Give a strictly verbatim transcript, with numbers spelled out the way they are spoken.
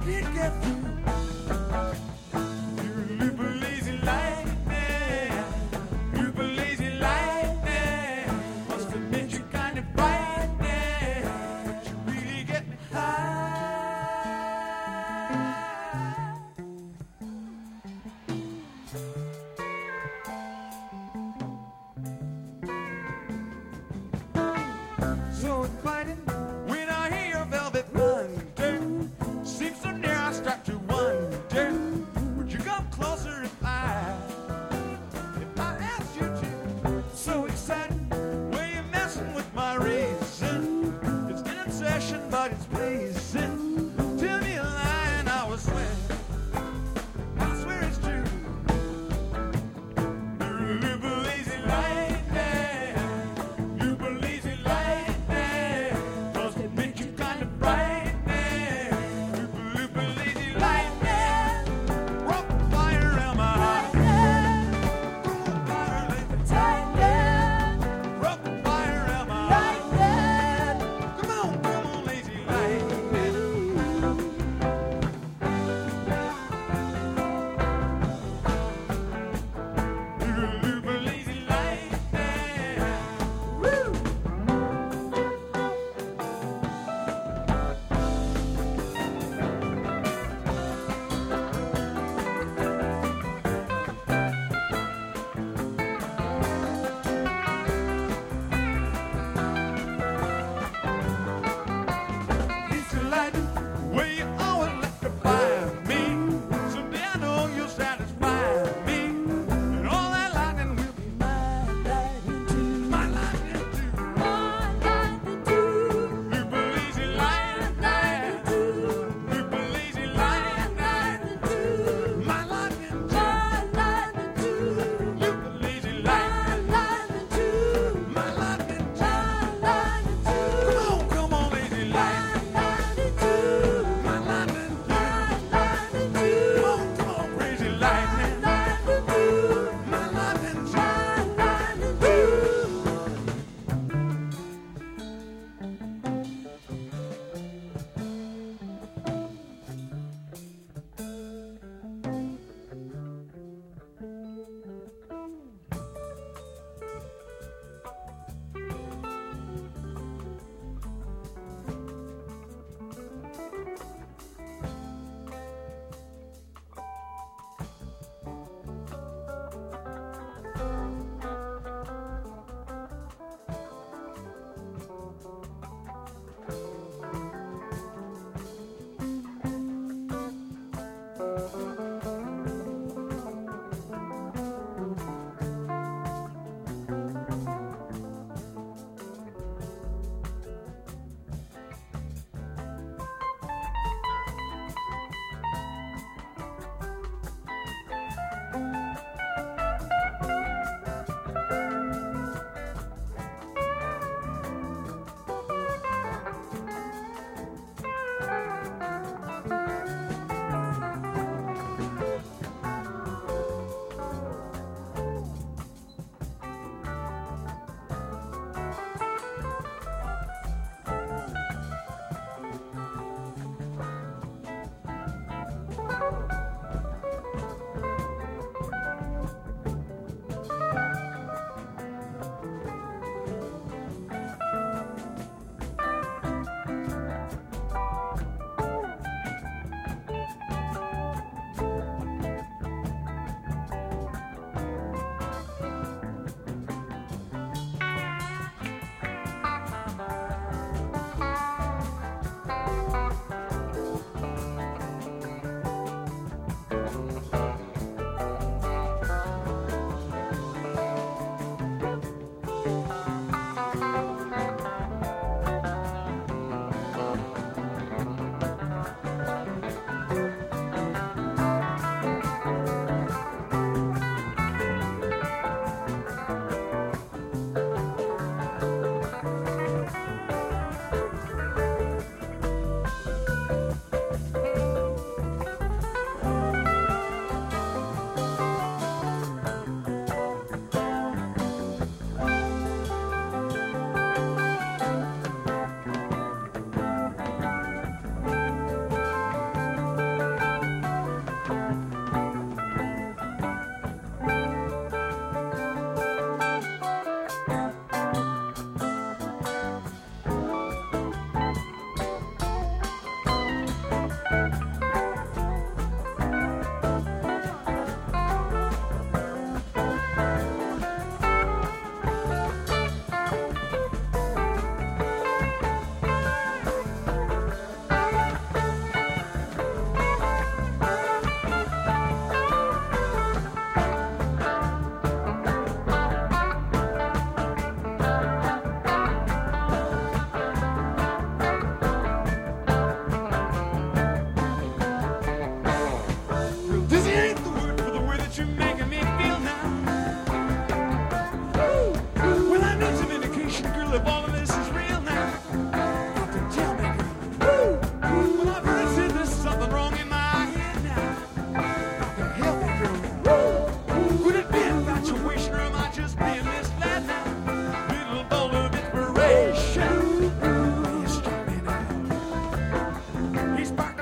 can't get through. You little lazy lightning, you lazy lightning, must admit you're kind of frightening, but you really get me high. So inviting when I hear your velvet thunder, seems so near I start to wonder, would you come closer if I, if I asked you to? So exciting, way you're messing with my reason. It's an obsession, but it's pleasing. Tell me a lie and I will swear, I swear it's true. You little lazy lightning, you lazy lightning, must admit you kind of frightening. You little lazy lightning, rock fire around my heart. Rock fire, lazy lightning, rock fire around my heart. Come on, come on, lazy lightning. we spark